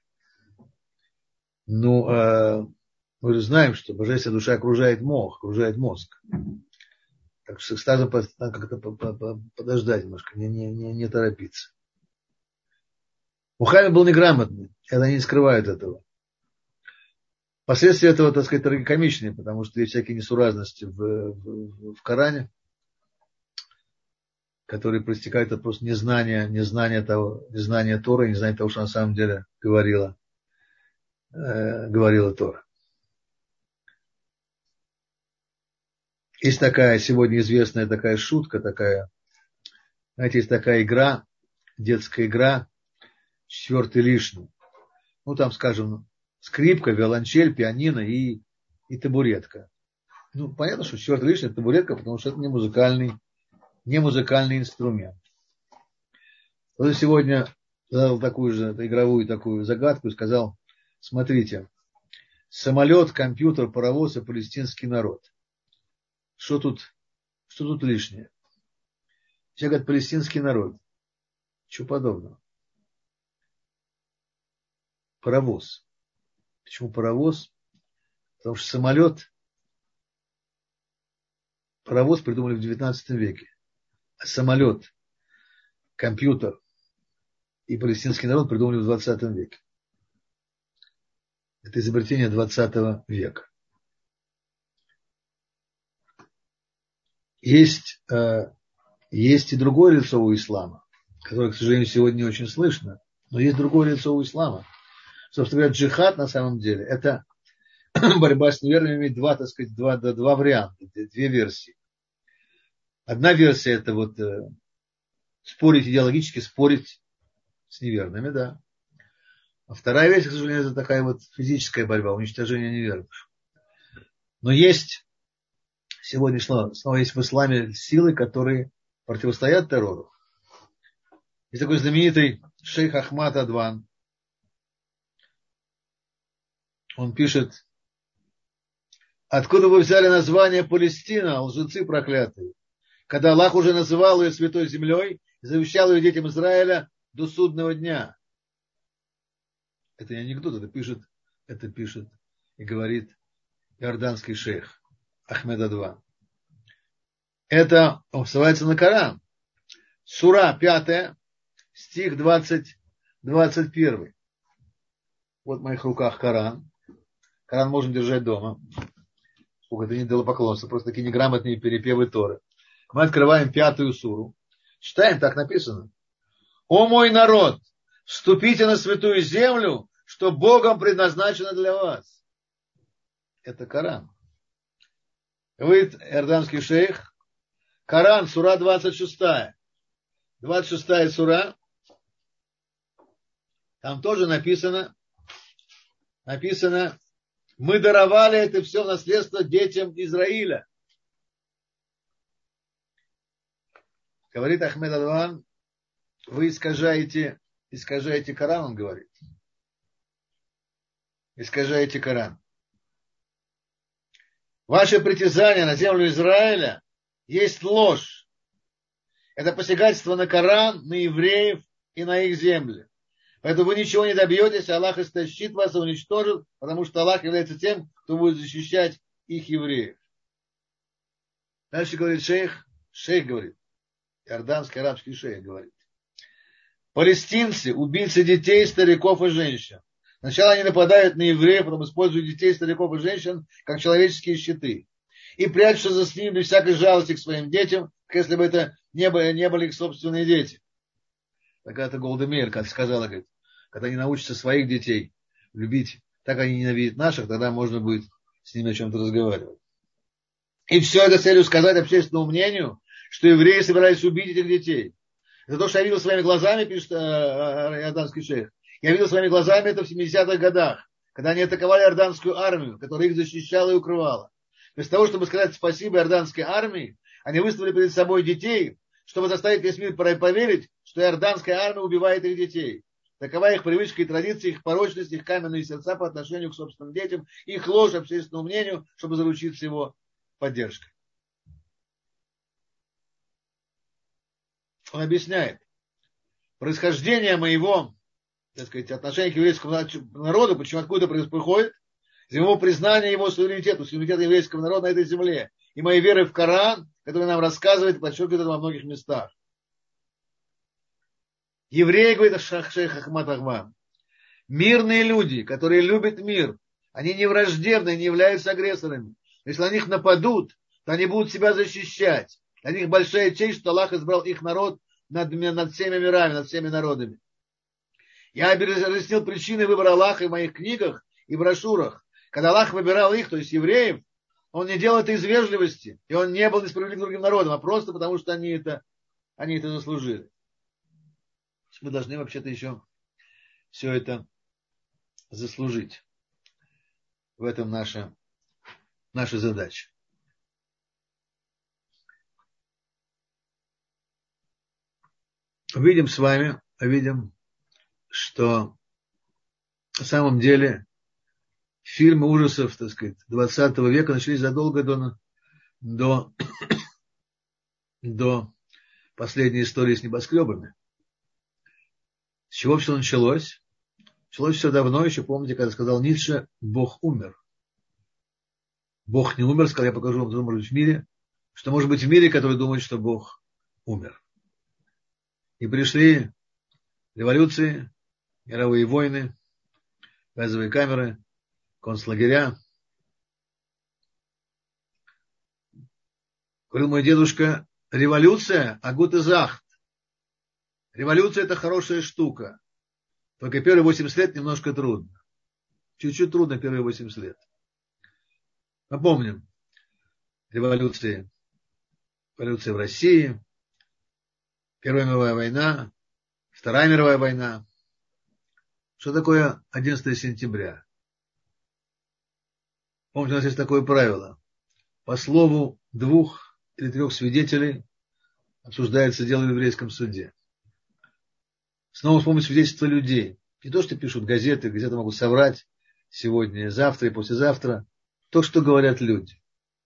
[SPEAKER 1] Ну, э, мы же знаем, что божественная душа окружает мозг, окружает мозг. Так что с экстазом надо как-то подождать немножко, не, не, не, не торопиться. Мухаммед был неграмотный, и они не скрывают этого. Последствия этого, так сказать, трагикомичные, потому что есть всякие несуразности в, в, в Коране. которые проистекают от просто незнания, незнания того, незнания Торы, незнания того, что на самом деле говорила, э, говорила Тора. Есть такая сегодня известная такая шутка, такая, знаете, есть такая игра, детская игра, четвертый лишний. Ну, там, скажем, скрипка, виолончель, пианино и, и табуретка. Ну, понятно, что четвертый лишний это табуретка, потому что это не музыкальный, не музыкальный инструмент. Вот я сегодня задал такую же игровую такую загадку и сказал, смотрите, самолет, компьютер, паровоз и палестинский народ. Что тут, что тут лишнее? Все говорят, палестинский народ. Чего подобного? Паровоз. Почему паровоз? Потому что самолет, паровоз придумали в девятнадцатом веке. А самолет, компьютер и палестинский народ придумали в двадцатом веке. Это изобретение двадцатого века. Есть, э, есть и другое лицо у ислама, которое, к сожалению, сегодня не очень слышно, но есть другое лицо у ислама. Собственно говоря, джихад на самом деле это борьба с неверными, имеет два, так сказать, два, два варианта, две версии. Одна версия это вот э, спорить идеологически, спорить с неверными, да. А вторая версия, к сожалению, это такая вот физическая борьба, уничтожение неверных. Но есть сегодня снова, снова есть в исламе силы, которые противостоят террору. Есть такой знаменитый шейх Ахмад Адван. Он пишет, откуда вы взяли название Палестина, лжецы проклятые, когда Аллах уже называл ее святой землей и завещал ее детям Израиля до судного дня. Это не анекдот, это пишет, это пишет и говорит иорданский шейх Ахмед Адван. Это ссылается на Коран. Сура пятая, стих двадцать, двадцать один. Вот в моих руках Коран. Коран можно держать дома. Сколько это не идолопоклонство, просто такие неграмотные перепевы Торы. Мы открываем пятую суру. Читаем, так написано. О мой народ, вступите на святую землю, что Богом предназначено для вас. Это Коран. Говорит иорданский шейх. Коран, сура двадцать шестая. двадцать шестая сура. Там тоже написано, написано, мы даровали это все в наследство детям Израиля. Говорит Ахмед Адван, вы искажаете, искажаете Коран, он говорит. Искажаете Коран. Ваше притязание на землю Израиля есть ложь. Это посягательство на Коран, на евреев и на их земли. Поэтому вы ничего не добьетесь, Аллах истощит вас и уничтожит, потому что Аллах является тем, кто будет защищать их евреев. Дальше говорит шейх, шейх говорит, иорданский арабский шейх говорит. Палестинцы, убийцы детей, стариков и женщин. Сначала они нападают на евреев, потом используют детей, стариков и женщин как человеческие щиты. И прячутся за ними без всякой жалости к своим детям, как если бы это не были, не были их собственные дети. Такая-то Голда Меир, как сказала, говорит, когда они научатся своих детей любить, так они ненавидят наших, тогда можно будет с ними о чем-то разговаривать. И все это с целью сказать общественному мнению, что евреи собирались убить этих детей. Это то, что я видел своими глазами, пишет иорданский шейх. Я видел своими глазами это в семидесятых годах, когда они атаковали иорданскую армию, которая их защищала и укрывала. Вместо того, чтобы сказать спасибо иорданской армии, они выставили перед собой детей, чтобы заставить весь мир поверить, что иорданская армия убивает их детей. Такова их привычка и традиция, их порочность, их каменные сердца по отношению к собственным детям, их ложь общественному мнению, чтобы заручиться его поддержкой. Он объясняет, происхождение моего, так сказать, отношения к еврейскому народу, почему откуда происходит, из его признания его суверенитета, суверенитета еврейского народа на этой земле, и моей веры в Коран, который нам рассказывает и подчеркивает это во многих местах. Евреи, говорит шейх Ахмад Адван, мирные люди, которые любят мир, они не враждебны, не являются агрессорами. Если на них нападут, то они будут себя защищать. Для них большая честь, что Аллах избрал их народ над, над всеми мирами, над всеми народами. Я объяснил причины выбора Аллаха в моих книгах и брошюрах. Когда Аллах выбирал их, то есть евреев, Он не делал это из вежливости, и Он не был несправедлив к другим народам, а просто потому, что они это, они это заслужили. Мы должны вообще-то еще все это заслужить. В этом наша, наша задача. Видим с вами, видим, что на самом деле фильмы ужасов, так сказать, двадцатого века начались задолго до, до, до последней истории с небоскребами. С чего все началось? Началось все давно, еще помните, когда сказал Ницше, Бог умер. Бог не умер, сказал, я покажу вам, что может быть в мире, что может быть в мире, который думает, что Бог умер. И пришли революции, мировые войны, газовые камеры, концлагеря. Говорил мой дедушка, революция, а гуте захт. Революция – это хорошая штука. Только первые восемьдесят лет немножко трудно. Чуть-чуть трудно первые восемьдесят лет. Напомним. Революции. Революция в России. Первая мировая война. Вторая мировая война. Что такое одиннадцатого сентября? Помните, у нас есть такое правило. По слову двух или трех свидетелей обсуждается дело в еврейском суде. Снова вспомнить свидетельства людей. Не то, что пишут газеты, газеты могут соврать сегодня, завтра и послезавтра. То, что говорят люди.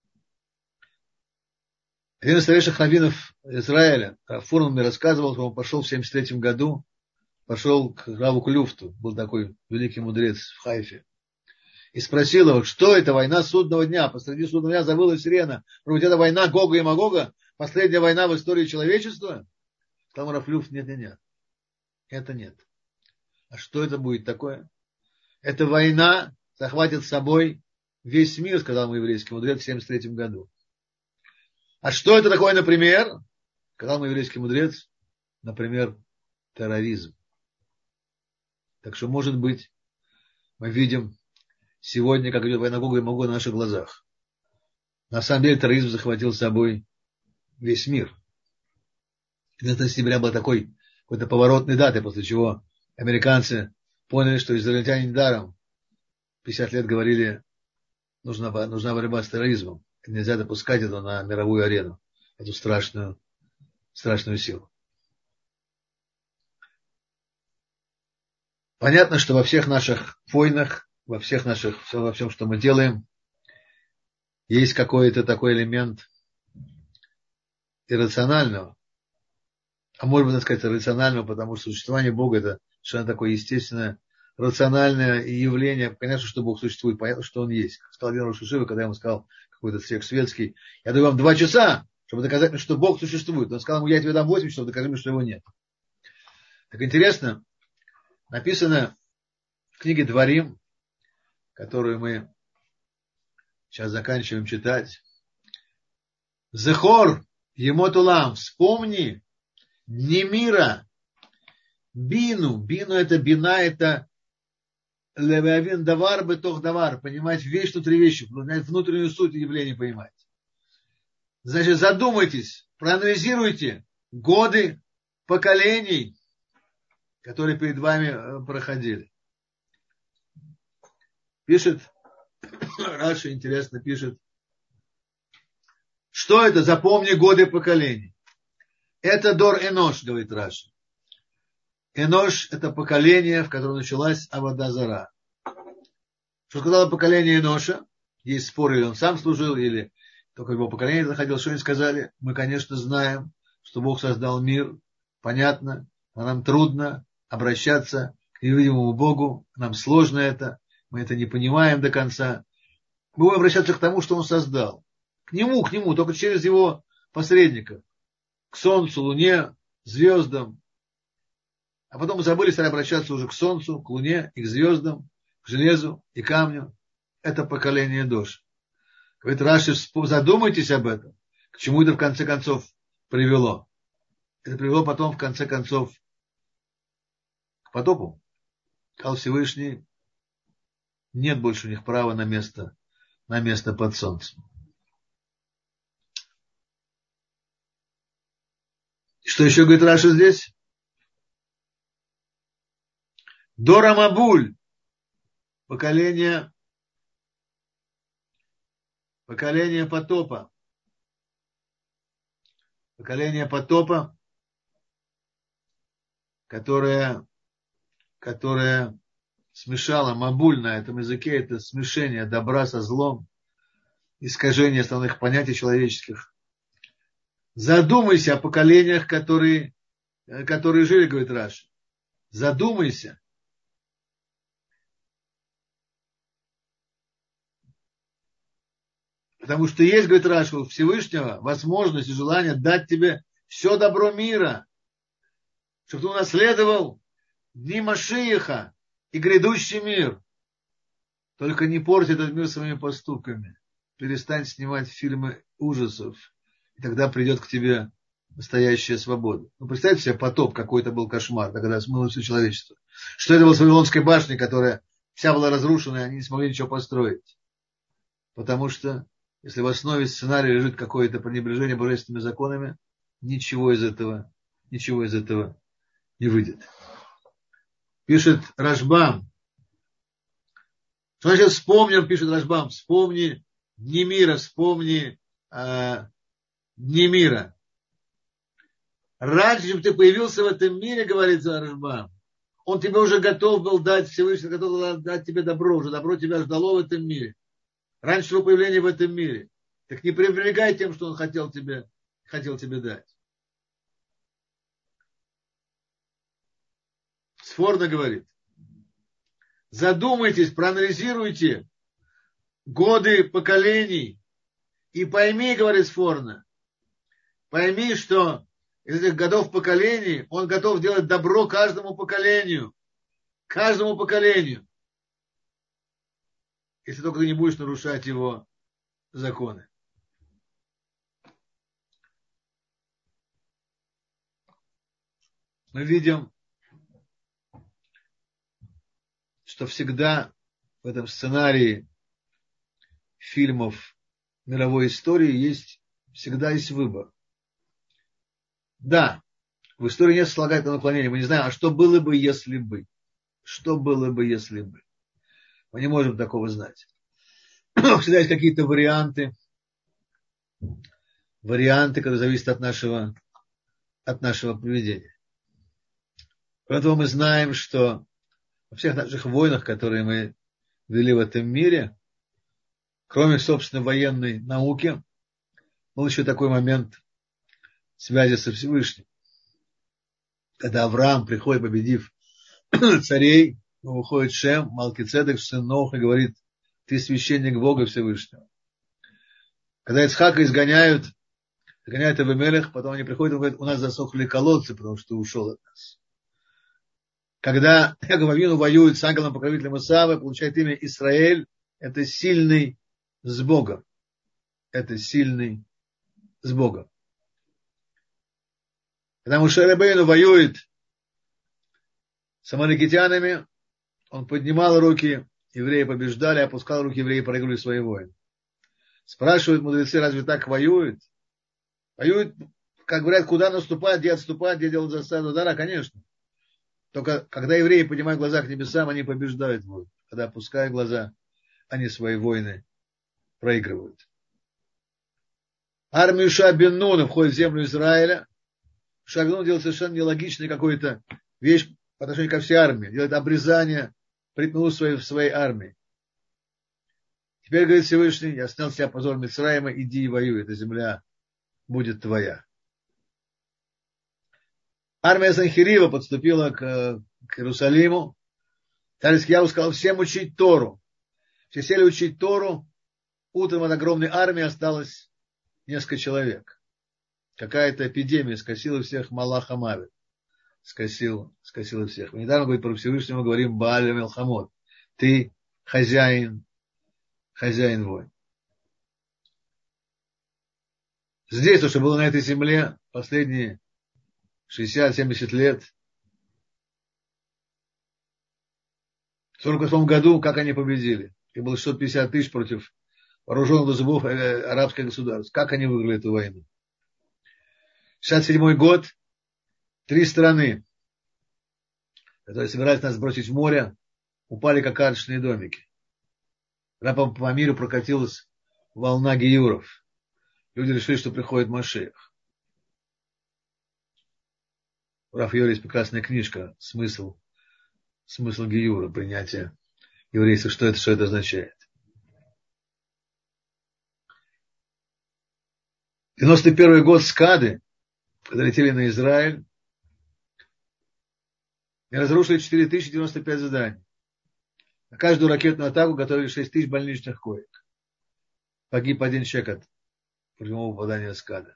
[SPEAKER 1] Один из старейших раввинов Израиля, Фурман, мне рассказывал, что он пошел в семьдесят третьем году, пошел к Раву Клюфту, был такой великий мудрец в Хайфе, и спросил его, что это война судного дня? Посреди судного дня завыла сирена. Может быть, это война Гога и Магога? Последняя война в истории человечества? Сказал Рав Клюфт, нет, нет, нет. Это нет. А что это будет такое? Эта война захватит с собой весь мир, сказал мой еврейский мудрец в семьдесят третьем году. А что это такое, например? Сказал мой еврейский мудрец, например, терроризм. Так что, может быть, мы видим сегодня, как идет война Гога и Магога на наших глазах. На самом деле терроризм захватил с собой весь мир. двенадцатого сентября был такой какой-то поворотной датой, после чего американцы поняли, что израильтяне недаром пятьдесят лет говорили, нужна, нужна борьба с терроризмом. Нельзя допускать это на мировую арену, эту страшную, страшную силу. Понятно, что во всех наших войнах, во всех наших, во всем, что мы делаем, есть какой-то такой элемент иррационального. А может быть, так сказать, рационального, потому что существование Бога – это совершенно такое естественное, рациональное явление. Конечно, что Бог существует, понятно, что Он есть. Как сказал один Рош ешива, когда я ему сказал, какой-то человек светский, я даю вам два часа, чтобы доказать мне, что Бог существует. Он сказал ему, я тебе дам восемь, чтобы доказать мне, что его нет. Так интересно, написано в книге Дворим, которую мы сейчас заканчиваем читать. Зехор емотулам, вспомни дни мира. Бину. Бину это бина, это левиавин давар бетох давар. Понимать вещь внутри вещи. Внутреннюю суть явления понимать. Значит, задумайтесь, проанализируйте годы поколений, которые перед вами проходили. Пишет, Раши интересно пишет, что это? Запомни годы поколений. Это Дор Энош, говорит Раши. Энош – это поколение, в котором началась Авода Зара. Что сказало поколение Эноша? Есть споры, или он сам служил, или только его поколение заходило. Что они сказали? Мы, конечно, знаем, что Бог создал мир. Понятно, но нам трудно обращаться к невидимому Богу. Нам сложно это. Мы это не понимаем до конца. Мы будем обращаться к тому, что Он создал. К Нему, к Нему, только через Его посредников. К Солнцу, Луне, звездам. А потом мы забыли, стали обращаться уже к Солнцу, к Луне и к звездам, к железу и камню. Это поколение Дош. Говорит Раши, задумайтесь об этом. К чему это в конце концов привело? Это привело потом в конце концов к потопу. Сказал Всевышний, нет больше у них права на место, на место под солнцем. Что еще говорит Раша здесь? Дора Мабуль, поколение, поколение потопа. Поколение потопа, которое, которое смешало, Мабуль на этом языке, это смешение добра со злом, искажение основных понятий человеческих. Задумайся о поколениях, которые, которые жили, говорит Раши. Задумайся. Потому что есть, говорит Раши, у Всевышнего возможность и желание дать тебе все добро мира, чтобы ты унаследовал дни Машииха и грядущий мир. Только не порти этот мир своими поступками. Перестань снимать фильмы ужасов, и тогда придет к тебе настоящая свобода. Ну, представьте себе, потоп какой-то был кошмар, когда смыло все человечество. Что это было с Вавилонской башней, которая вся была разрушена, и они не смогли ничего построить. Потому что если в основе сценария лежит какое-то пренебрежение божественными законами, ничего из этого, ничего из этого не выйдет. Пишет Рашбам. Что значит вспомним, пишет Рашбам, вспомни дни мира, вспомни э, дни мира. Раньше, чем ты появился в этом мире, говорит Рашбам, он тебе уже готов был дать, Всевышний готов был дать тебе добро, уже добро тебя ждало в этом мире. Раньше его появления в этом мире. Так не пренебрегай тем, что он хотел тебе, хотел тебе дать. Сфорно говорит. Задумайтесь, проанализируйте годы поколений и пойми, говорит Сфорно, пойми, что из этих годов поколений он готов делать добро каждому поколению. Каждому поколению. Если только ты не будешь нарушать его законы. Мы видим, что всегда в этом сценарии фильмов мировой истории есть, всегда есть выбор. Да, в истории нет слагательного наклонения. Мы не знаем, а что было бы, если бы? Что было бы, если бы? Мы не можем такого знать. Всегда есть какие-то варианты, варианты, которые зависят от нашего, от нашего поведения. Поэтому мы знаем, что во всех наших войнах, которые мы вели в этом мире, кроме, собственно, военной науки, был еще такой момент связи со Всевышним. Когда Авраам приходит, победив царей, выходит Шем, Малкицедек, сын Ноха, и говорит, ты священник Бога Всевышнего. Когда Ицхака изгоняют, изгоняют Авимелех, потом они приходят и говорят, у нас засохли колодцы, потому что ты ушел от нас. Когда Яков Авину воюет с ангелом-покровителем Исава, получает имя Исраэль, это сильный с Богом. Это сильный с Богом. Когда Моше Рабейну воюет с амаликитянами, он поднимал руки, евреи побеждали, опускал руки, евреи проигрывали свои войны. Спрашивают мудрецы, разве так воюют? Воюют, как говорят, куда наступать, где отступать, где делать засаду. Да, да, конечно. Только когда евреи поднимают глаза к небесам, они побеждают войны. Когда опускают глаза, они свои войны проигрывают. Армия Йошуа бен Нуна входит в землю Израиля. Йошуа бен Нун делает совершенно нелогичную какую-то вещь по отношению ко всей армии. Делает обрезание, приткнул своей, в своей армии. Теперь, говорит Всевышний, я снял с тебя позор Мицраима, иди и воюй, эта земля будет твоя. Армия Санхирива подступила к, к Иерусалиму. Царь Хизкиягу сказал всем учить Тору. Все сели учить Тору. Утром от огромной армии осталось несколько человек. Какая-то эпидемия скосила всех, Малах Амавит. Скосила, скосила всех. Мы недавно, говорит, про Всевышнего говорим Бааль Мелхамот. Ты хозяин, хозяин войн. Здесь, то, что было на этой земле последние шестьдесят-семьдесят лет, в сорок восьмом году, как они победили? Их было шестьсот пятьдесят тысяч против вооруженных до зубов арабских государств. Как они выиграли эту войну? шестьдесят седьмой год, три страны, которые собирались нас бросить в море, упали как карточные домики. Когда по миру прокатилась волна гиюров. Люди решили, что приходит Машиах. У Рав Йори есть прекрасная книжка «Смысл, смысл гиюра», принятие еврейства. Что это, что это означает? девяносто первый год Скады, когда летели на Израиль, и разрушили четыре тысячи девяносто пять зданий. На каждую ракетную атаку готовили шесть тысяч больничных коек. Погиб один человек от прямого попадания Скада.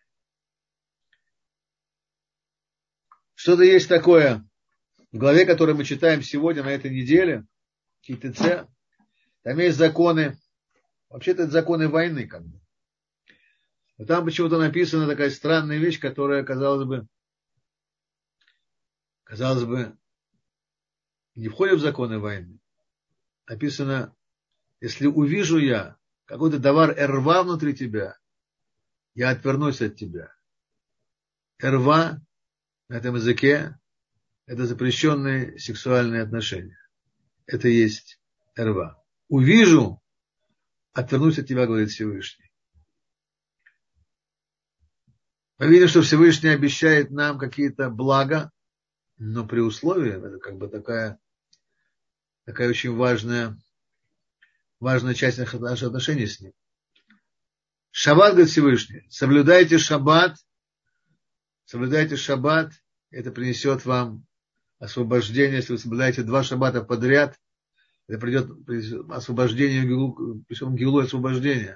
[SPEAKER 1] Что-то есть такое в главе, которую мы читаем сегодня, на этой неделе, ки тэ цэ. Там есть законы, вообще-то это законы войны, как бы. Но там почему-то написана такая странная вещь, которая, казалось бы, казалось бы, не входит в законы войны. Написано, если увижу я какой-то товар эрва внутри тебя, я отвернусь от тебя. Эрва на этом языке это запрещенные сексуальные отношения. Это есть эрва. Увижу, отвернусь от тебя, говорит Всевышний. Мы видим, что Всевышний обещает нам какие-то блага, но при условии, это как бы такая, такая очень важная, важная часть наших отношений с ним. Шаббат, говорит Всевышний, соблюдайте шаббат, соблюдайте шаббат, это принесет вам освобождение. Если вы соблюдаете два шаббата подряд, это придет освобождение, причем гилу освобождение.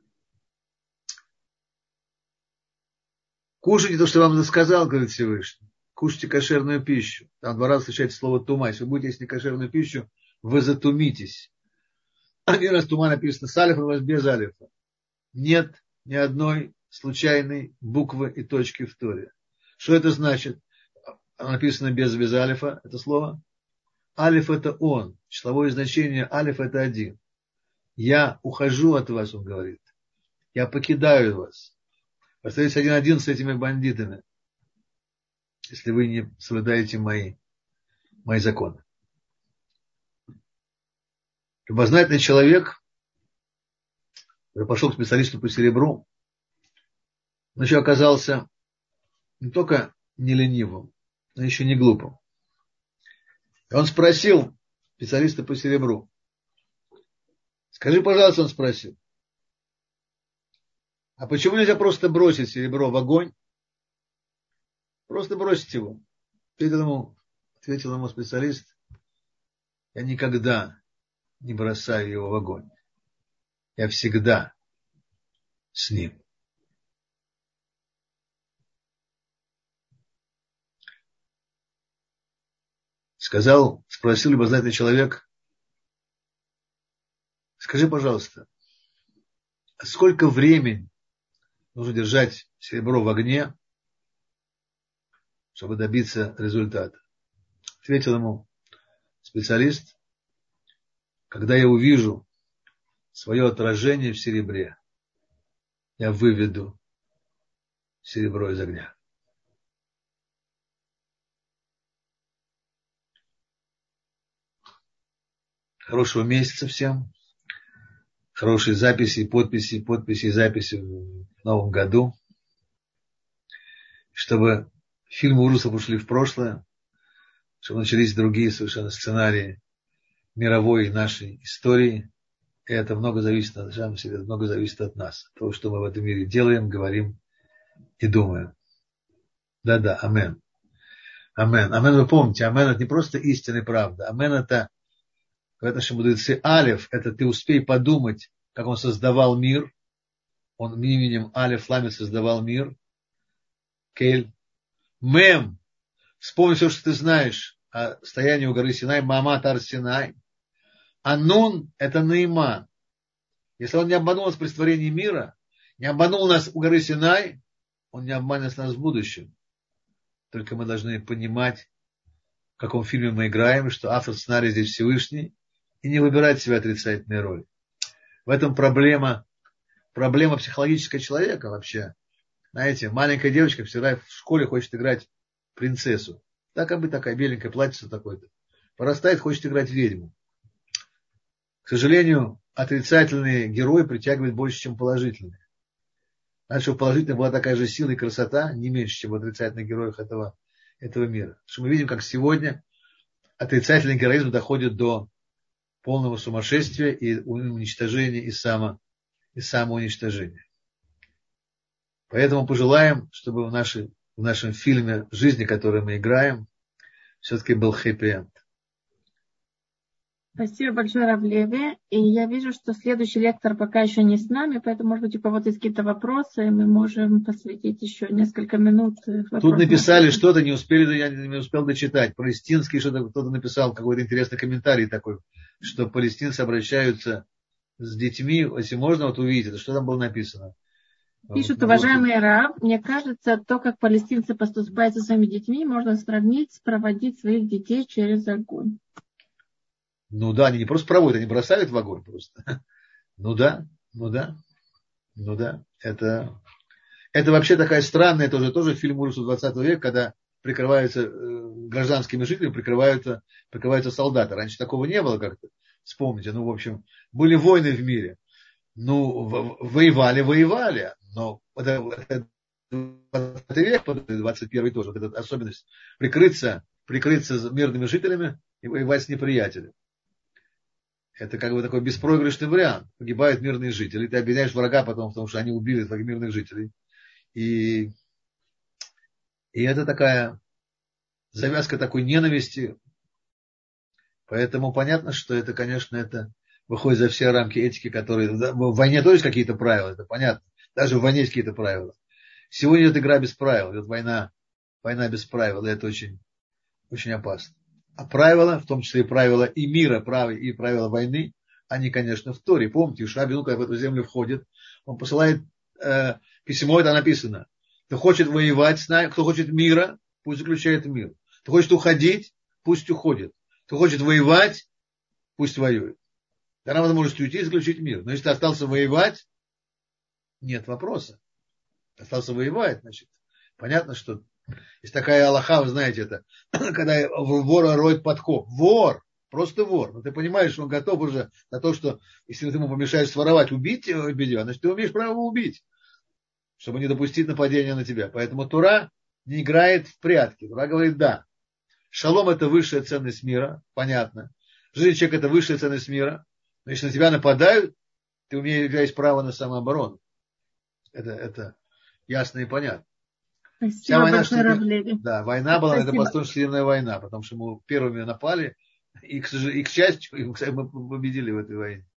[SPEAKER 1] Кушайте то, что я вам сказал, говорит Всевышний. Кушайте кошерную пищу. Там два раза встречается слово тума. Если вы будете есть некошерную пищу, вы затумитесь. Один раз тума написано с алифом, а без алифа. Нет ни одной случайной буквы и точки в Торе. Что это значит? Оно написано без, без алифа, это слово. Алиф это он. Числовое значение алиф это один. Я ухожу от вас, он говорит. Я покидаю вас. Остаетесь один-один с этими бандитами, если вы не соблюдаете мои, мои законы. Любознательный человек, который пошел к специалисту по серебру, он еще оказался не только не ленивым, но еще не глупым. И он спросил специалиста по серебру. Скажи, пожалуйста, он спросил, а почему нельзя просто бросить серебро в огонь? Просто бросить его. Ответил ему, ответил ему специалист, я никогда не бросаю его в огонь. Я всегда с ним. Сказал, спросил любознательный человек, скажи, пожалуйста, а сколько времени нужно держать серебро в огне, чтобы добиться результата? Ответил ему специалист, когда я увижу свое отражение в серебре, я выведу серебро из огня. Хорошего месяца всем. Хорошие записи, подписи, подписи и записи в новом году. Чтобы фильмы ужасов ушли в прошлое. Чтобы начались другие совершенно сценарии мировой и нашей истории. И это много зависит, на самом деле, много зависит от нас. От того, что мы в этом мире делаем, говорим и думаем. Да-да, амен. Амен. Амен, вы помните, амен это не просто истина и правда. Амен это в нашем мудреце алиф, это ты успей подумать, как он создавал мир. Он именем алиф ламет создавал мир. Кель. Мем. Вспомни все, что ты знаешь о стоянии у горы Синай. Маамат ар Синай. А нун это Наиман. Если он не обманул нас при створении мира, Не обманул нас у горы Синай, он не обманет нас в будущем. Только мы должны понимать, в каком фильме мы играем, что автор сценария здесь Всевышний, и не выбирать себе отрицательные роли. В этом проблема, проблема психологического человека вообще. Знаете, маленькая девочка всегда в школе хочет играть принцессу. Так, а бы такая беленькая, платьице такое-то. Порастает, хочет играть ведьму. К сожалению, отрицательные герои притягивают больше, чем положительные. Надо, чтобы положительная была такая же сила и красота, не меньше, чем в отрицательных героях этого, этого мира. Потому что мы видим, как сегодня отрицательный героизм доходит до полного сумасшествия и уничтожения, и, само, и самоуничтожения. Поэтому пожелаем, чтобы в, нашей, в нашем фильме жизни, который мы играем, все-таки был хэппи-энд.
[SPEAKER 2] Спасибо большое, Рав Леви. И я вижу, что следующий лектор пока еще не с нами, поэтому, может быть, у кого-то есть какие-то вопросы, и мы можем посвятить еще несколько минут вопросам.
[SPEAKER 1] Тут написали что-то, не успели, я не успел дочитать. Палестинский, что-то кто-то написал, какой-то интересный комментарий такой, что палестинцы обращаются с детьми, если можно вот увидеть, это что там было написано.
[SPEAKER 2] Пишут, уважаемый Рав, мне кажется, то, как палестинцы поступают со своими детьми, можно сравнить с проводить своих детей через огонь.
[SPEAKER 1] Ну да, они не просто проводят, они бросают в огонь просто. Ну да, ну да, ну да. Это, это вообще такая странная, тоже, тоже фильм ужасов двадцатого века, когда прикрываются э, гражданскими жителями, прикрываются, прикрываются солдаты. Раньше такого не было как-то. Вспомните, ну в общем, были войны в мире. Ну, воевали, воевали, но это, это двадцатый век, двадцать первый тоже, вот эта особенность прикрыться, прикрыться мирными жителями и воевать с неприятелем. Это как бы такой беспроигрышный вариант. Погибают мирные жители, ты обвиняешь врага потом, потому что они убили твоих мирных жителей. И, и это такая завязка такой ненависти. Поэтому понятно, что это, конечно, это выходит за все рамки этики, которые... В войне тоже есть какие-то правила, это понятно. Даже в войне есть какие-то правила. Сегодня идет игра без правил, идет война, война без правил, и это очень, очень опасно. А правила, в том числе и правила и мира, и правила войны, они, конечно, в Торе. Помните, Йошуа бен Нун, когда в эту землю входит, он посылает э, письмо, это написано. Кто хочет воевать с нами, кто хочет мира, пусть заключает мир. Кто хочет уходить, пусть уходит. Кто хочет воевать, пусть воюет. Тогда он может уйти и заключить мир. Но если ты остался воевать, нет вопроса. Остался воевать, значит, понятно, что есть такая алаха, вы знаете это, когда вора роет подкоп. Вор, просто вор. Но ты понимаешь, что он готов уже на то, что если ты ему помешаешь своровать, убить бедя, значит, ты имеешь право убить, чтобы не допустить нападения на тебя. Поэтому Тура не играет в прятки. Тура говорит, да, шалом это высшая ценность мира, понятно. Жизнь человека это высшая ценность мира. Но если на тебя нападают, ты имеешь право на самооборону. Это, это ясно и понятно.
[SPEAKER 2] Спасибо.
[SPEAKER 1] Вся война,
[SPEAKER 2] большое,
[SPEAKER 1] что, да, война была,
[SPEAKER 2] Спасибо.
[SPEAKER 1] это Восточно-Северная война, потому что мы первыми напали, и, к, и, к счастью, мы победили в этой войне.